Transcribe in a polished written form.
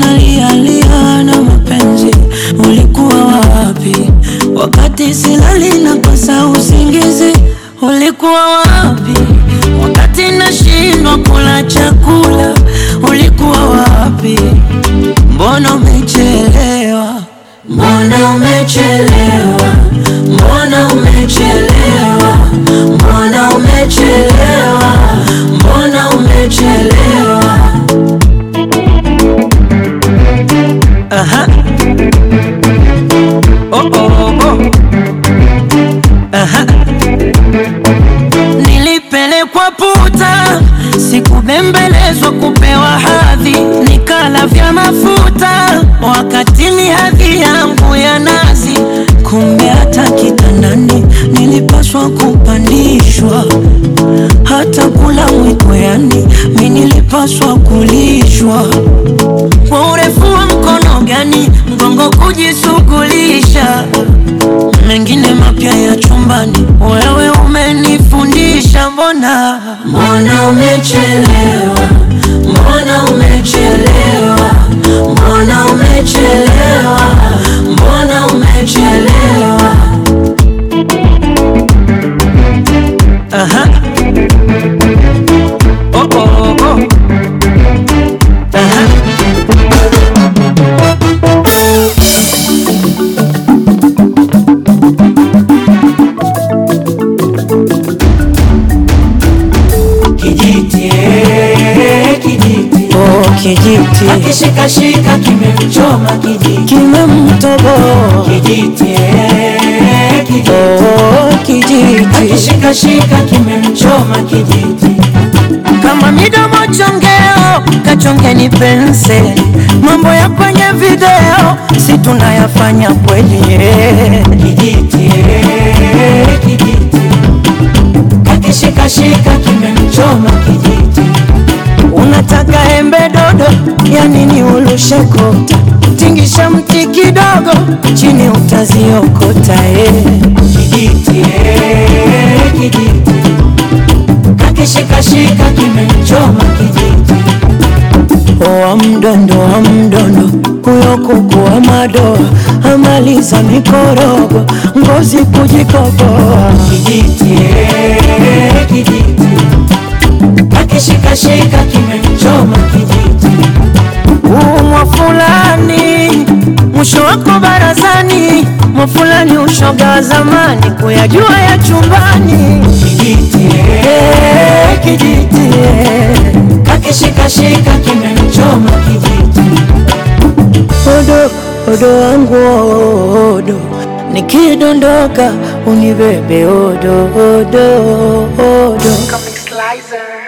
nalialia na mapenzi, ulikuwa wapi? Wakati silali na kosa usingizi, ulikuwa wapi? Wakati nashindwa kula chakula, ulikuwa wapi? Mbona umechelewa? Mbona umechelewa? Mbona umechelewa? Mbona umechelewa? Mbona umechelewa? Aha. Oh oh oh. Aha. Nilipelekwa puta, sikubembelezwa kupewa hadhi, nikala vya mafuta wakati ni hadhi yangu ya nazi. Kumbe hata kitandani nilipaswa kupandishwa, hata kula mwiko yani mimi nilipaswa kulishwa. Kwa urefu wa mkono gani mgongo kujisugulisha, mengine mapya ya chumbani wewe umenifundisha. Mbona umechelewa? Mbona umechelewa? Mbona umechelewa? Mbona umechelewa? Aha. Oh oh oh. Aha. Kijiti, kijiti, oh kijiti, akishikashika kimemchoma kijiti, kimemtoboa kijiti, kijiti, oh kijiti, akishikashika kimemchoma kijiti. Kama midomo chongeo, kachongeni penseli, mambo ya kwenye video si tunayafanya kweli. Kijiti, kijiti, akishikashika kimemchoma kijiti. Unataka embe dodo, ya nini ulushe kota? Tingisha mti kidogo, chini utaziokota. Kijiti, kijiti, akishikashika kimemchoma kijiti. Wa mdondo, huyo kuku wa madoa, amaliza mikorogo, ngozi kujikoboa. Kijiti, kijiti, akishikashika kimemchoma kijiti. Umwa fulani, mwisho wako barazani, mfulani ushoga wa zamani, kuyajua ya chumbani. Kijiti, kijiti, akishikashika kimemchoma kijiti. Odo, odo wangu odo, nikidondoka unibebe odo, odo, odo. Comic Slicer.